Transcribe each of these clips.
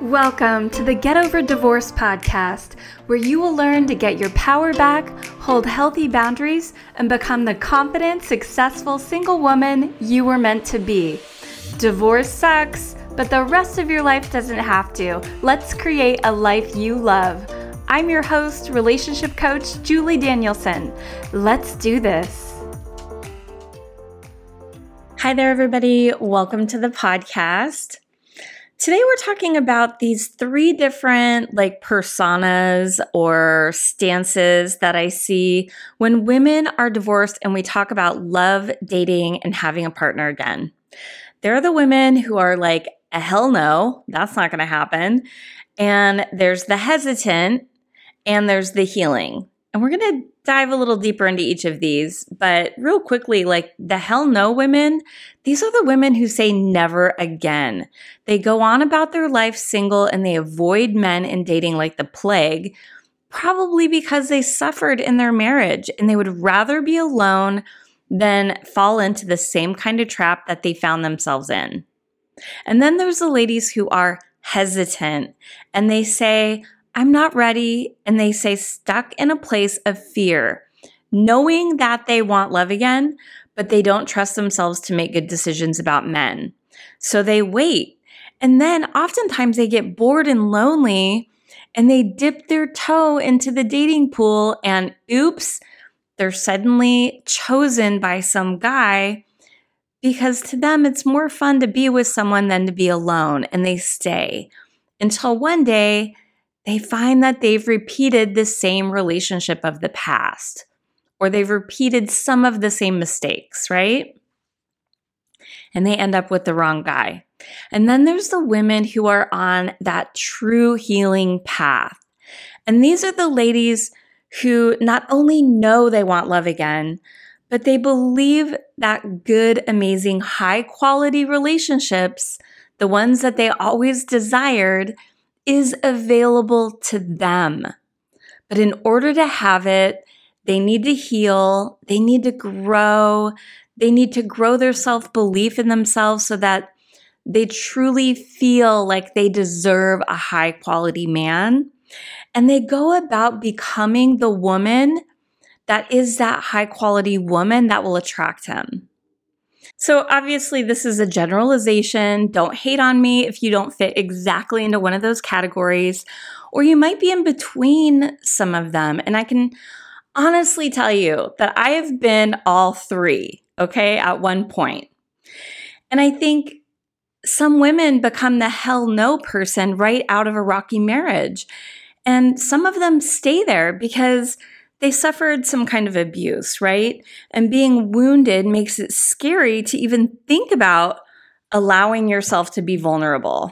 Welcome to the Get Over Divorce podcast, where you will learn to get your power back, hold healthy boundaries, and become the confident, successful single woman you were meant to be. Divorce sucks, but the rest of your life doesn't have to. Let's create a life you love. I'm your host, relationship coach, Julie Danielson. Let's do this. Hi there, everybody. Welcome to the podcast. Today we're talking about these three different personas or stances that I see when women are divorced and we talk about love, dating, and having a partner again. There are the women who are like, hell no, that's not going to happen. And there's the hesitant and there's the healing. And we're going to dive a little deeper into each of these. But real quickly, the hell no women, these are the women who say never again. They go on about their life single and they avoid men and dating like the plague, probably because they suffered in their marriage and they would rather be alone than fall into the same kind of trap that they found themselves in. And then there's the ladies who are hesitant and they say, I'm not ready, and they say stuck in a place of fear, knowing that they want love again, but they don't trust themselves to make good decisions about men. So they wait, and then oftentimes they get bored and lonely, and they dip their toe into the dating pool, and oops, they're suddenly chosen by some guy because to them it's more fun to be with someone than to be alone, and they stay until one day they find that they've repeated the same relationship of the past, or they've repeated some of the same mistakes, right? And they end up with the wrong guy. And then there's the women who are on that true healing path. And these are the ladies who not only know they want love again, but they believe that good, amazing, high quality relationships, the ones that they always desired, is available to them. But in order to have it, they need to heal, they need to grow their self-belief in themselves so that they truly feel like they deserve a high-quality man. And they go about becoming the woman that is that high-quality woman that will attract him. So obviously this is a generalization. Don't hate on me if you don't fit exactly into one of those categories, or you might be in between some of them. And I can honestly tell you that I have been all three, okay, at one point. And I think some women become the hell no person right out of a rocky marriage. And some of them stay there because they suffered some kind of abuse, right? And being wounded makes it scary to even think about allowing yourself to be vulnerable.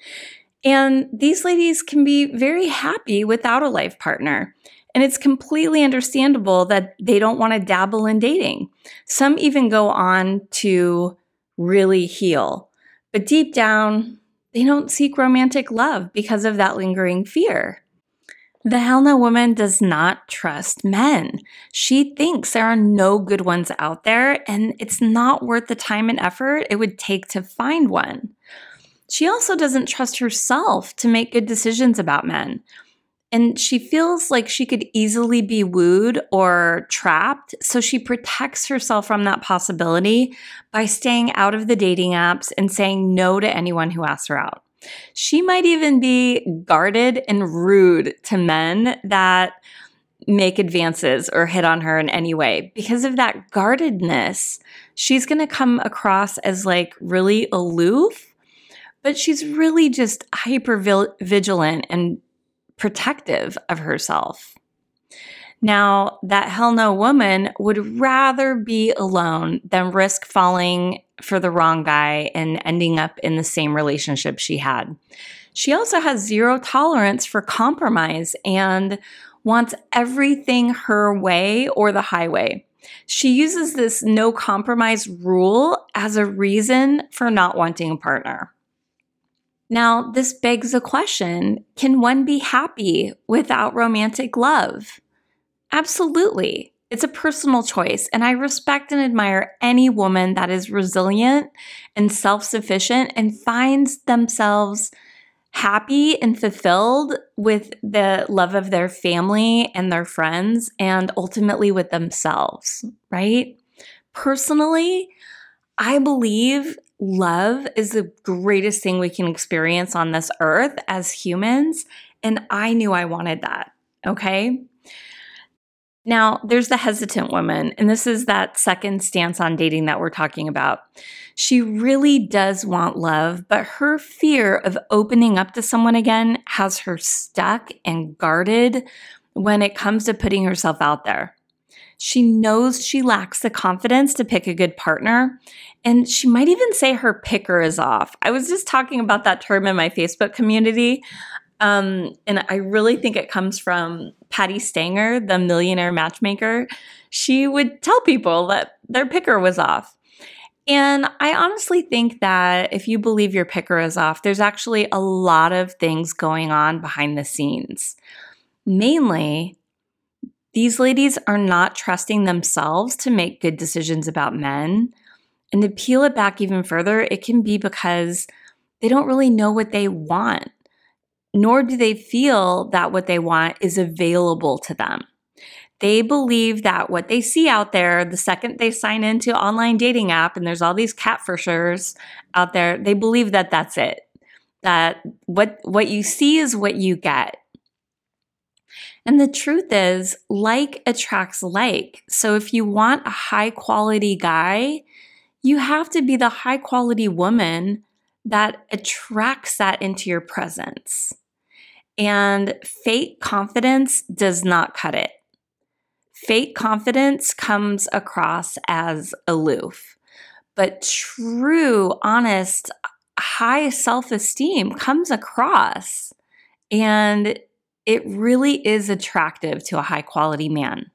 And these ladies can be very happy without a life partner. And it's completely understandable that they don't want to dabble in dating. Some even go on to really heal. But deep down, they don't seek romantic love because of that lingering fear. The hell no woman does not trust men. She thinks there are no good ones out there, and it's not worth the time and effort it would take to find one. She also doesn't trust herself to make good decisions about men. And she feels like she could easily be wooed or trapped, so she protects herself from that possibility by staying out of the dating apps and saying no to anyone who asks her out. She might even be guarded and rude to men that make advances or hit on her in any way. Because of that guardedness, she's going to come across as really aloof, but she's really just hyper vigilant and protective of herself. Now, that hell no woman would rather be alone than risk falling for the wrong guy and ending up in the same relationship she had. She also has zero tolerance for compromise and wants everything her way or the highway. She uses this no compromise rule as a reason for not wanting a partner. Now, this begs the question, can one be happy without romantic love? Absolutely. It's a personal choice, and I respect and admire any woman that is resilient and self-sufficient and finds themselves happy and fulfilled with the love of their family and their friends and ultimately with themselves, right? Personally, I believe love is the greatest thing we can experience on this earth as humans, and I knew I wanted that, okay? Now, there's the hesitant woman, and this is that second stance on dating that we're talking about. She really does want love, but her fear of opening up to someone again has her stuck and guarded when it comes to putting herself out there. She knows she lacks the confidence to pick a good partner, and she might even say her picker is off. I was just talking about that term in my Facebook community. And I really think it comes from Patty Stanger, the millionaire matchmaker. She would tell people that their picker was off. And I honestly think that if you believe your picker is off, there's actually a lot of things going on behind the scenes. Mainly, these ladies are not trusting themselves to make good decisions about men. And to peel it back even further, it can be because they don't really know what they want, nor do they feel that what they want is available to them. They believe that what they see out there, the second they sign into an online dating app and there's all these catfishers out there, they believe that that's it. That what you see is what you get. And the truth is, like attracts like. So if you want a high quality guy, you have to be the high quality woman that attracts that into your presence. And fake confidence does not cut it. Fake confidence comes across as aloof, but true, honest, high self-esteem comes across, and it really is attractive to a high quality man.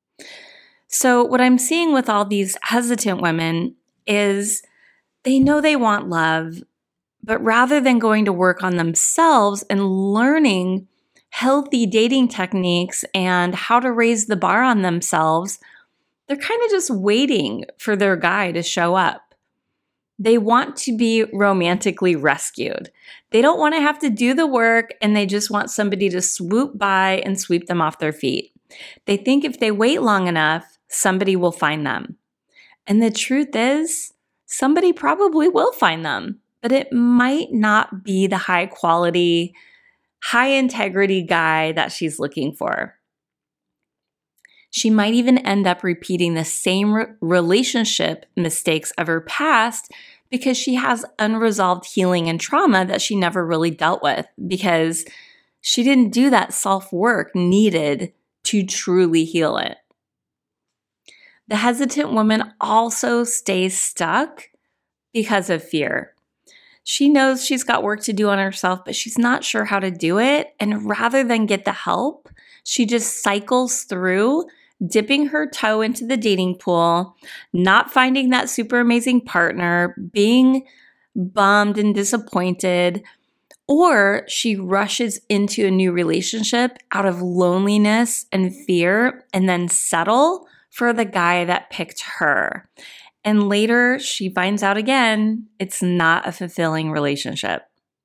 So what I'm seeing with all these hesitant women is they know they want love, but rather than going to work on themselves and learning healthy dating techniques and how to raise the bar on themselves, they're kind of just waiting for their guy to show up. They want to be romantically rescued. They don't want to have to do the work, and they just want somebody to swoop by and sweep them off their feet. They think if they wait long enough, somebody will find them. And the truth is, somebody probably will find them, but it might not be the high quality, high integrity guy that she's looking for. She might even end up repeating the same relationship mistakes of her past because she has unresolved healing and trauma that she never really dealt with because she didn't do that self-work needed to truly heal it. The hesitant woman also stays stuck because of fear. She knows she's got work to do on herself, but she's not sure how to do it. And rather than get the help, she just cycles through, dipping her toe into the dating pool, not finding that super amazing partner, being bummed and disappointed, or she rushes into a new relationship out of loneliness and fear and then settle for the guy that picked her. And later she finds out again, it's not a fulfilling relationship.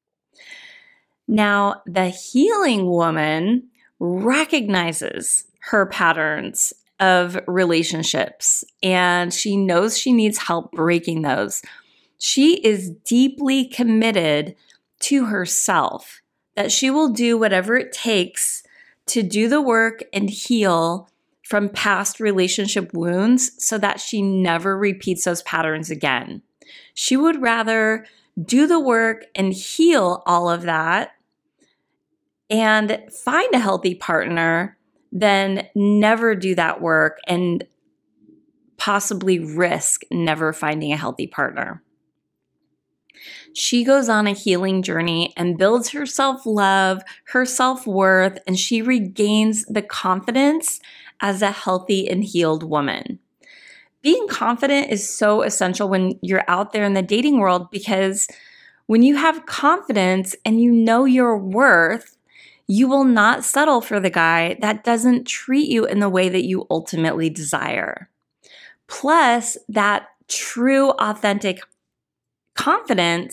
Now, the healing woman recognizes her patterns of relationships and she knows she needs help breaking those. She is deeply committed to herself, that she will do whatever it takes to do the work and heal from past relationship wounds so that she never repeats those patterns again. She would rather do the work and heal all of that and find a healthy partner than never do that work and possibly risk never finding a healthy partner. She goes on a healing journey and builds her self-love, her self-worth, and she regains the confidence as a healthy and healed woman. Being confident is so essential when you're out there in the dating world because when you have confidence and you know your worth, you will not settle for the guy that doesn't treat you in the way that you ultimately desire. Plus, that true, authentic confidence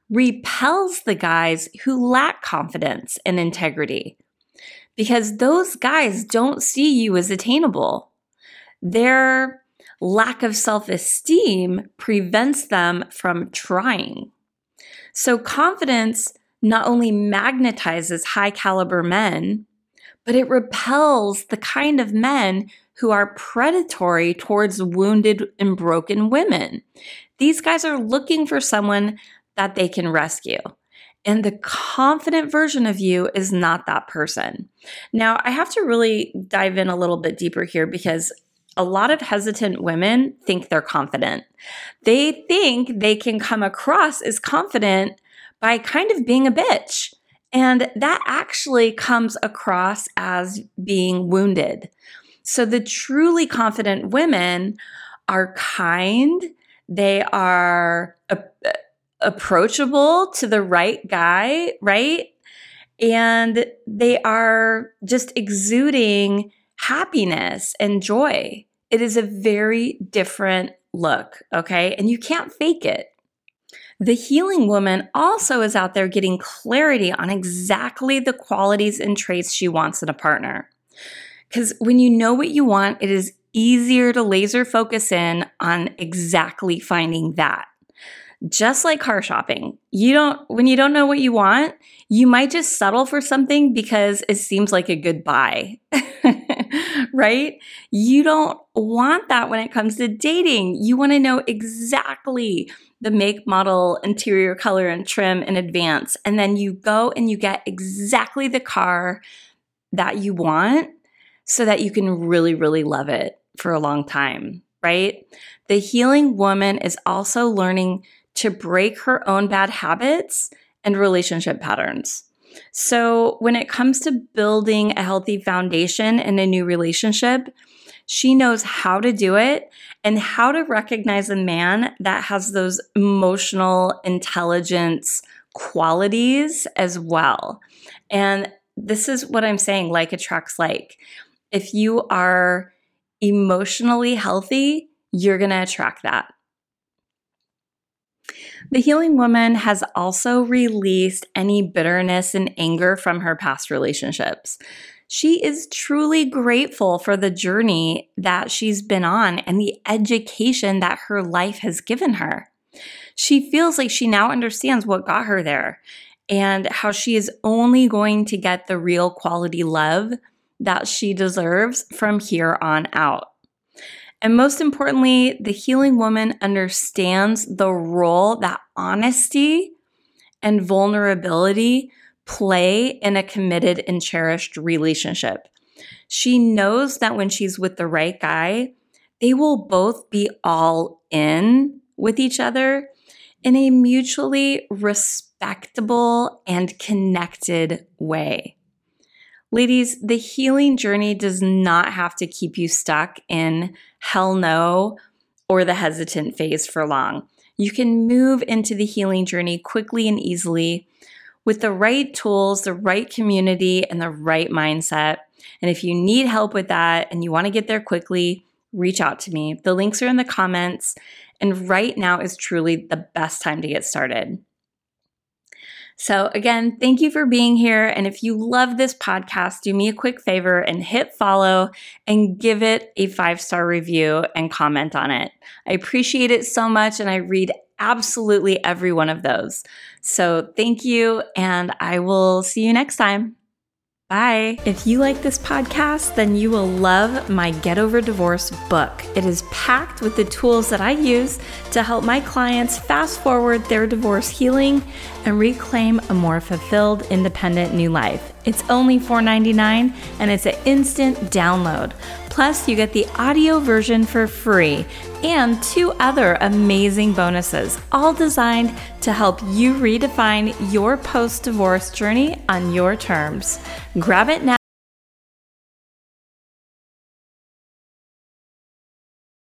repels the guys who lack confidence and integrity, because those guys don't see you as attainable. Their lack of self-esteem prevents them from trying. So confidence not only magnetizes high caliber men, but it repels the kind of men who are predatory towards wounded and broken women. These guys are looking for someone that they can rescue. And the confident version of you is not that person. Now, I have to really dive in a little bit deeper here, because a lot of hesitant women think they're confident. They think they can come across as confident by kind of being a bitch. And that actually comes across as being wounded. So the truly confident women are kind. They are approachable to the right guy, right? And they are just exuding happiness and joy. It is a very different look, okay? And you can't fake it. The healing woman also is out there getting clarity on exactly the qualities and traits she wants in a partner. Because when you know what you want, it is easier to laser focus in on exactly finding that. Just like car shopping, when you don't know what you want, you might just settle for something because it seems like a good buy, right? You don't want that when it comes to dating. You want to know exactly the make, model, interior color, and trim in advance. And then you go and you get exactly the car that you want so that you can really, really love it for a long time, right? The healing woman is also learning to break her own bad habits and relationship patterns. So when it comes to building a healthy foundation in a new relationship, she knows how to do it and how to recognize a man that has those emotional intelligence qualities as well. And this is what I'm saying, like attracts like. If you are emotionally healthy, you're going to attract that. The healing woman has also released any bitterness and anger from her past relationships. She is truly grateful for the journey that she's been on and the education that her life has given her. She feels like she now understands what got her there and how she is only going to get the real quality love that she deserves from here on out. And most importantly, the healing woman understands the role that honesty and vulnerability play in a committed and cherished relationship. She knows that when she's with the right guy, they will both be all in with each other in a mutually respectable and connected way. Ladies, the healing journey does not have to keep you stuck in hell no or the hesitant phase for long. You can move into the healing journey quickly and easily with the right tools, the right community, and the right mindset. And if you need help with that and you want to get there quickly, reach out to me. The links are in the comments. And right now is truly the best time to get started. So again, thank you for being here. And if you love this podcast, do me a quick favor and hit follow and give it a 5-star review and comment on it. I appreciate it so much, and I read absolutely every one of those. So thank you, and I will see you next time. Bye. If you like this podcast, then you will love my Get Over Divorce book. It is packed with the tools that I use to help my clients fast forward their divorce healing and reclaim a more fulfilled, independent new life. It's only $4.99 and it's an instant download. Plus, you get the audio version for free and 2 other amazing bonuses, all designed to help you redefine your post-divorce journey on your terms. Grab it now.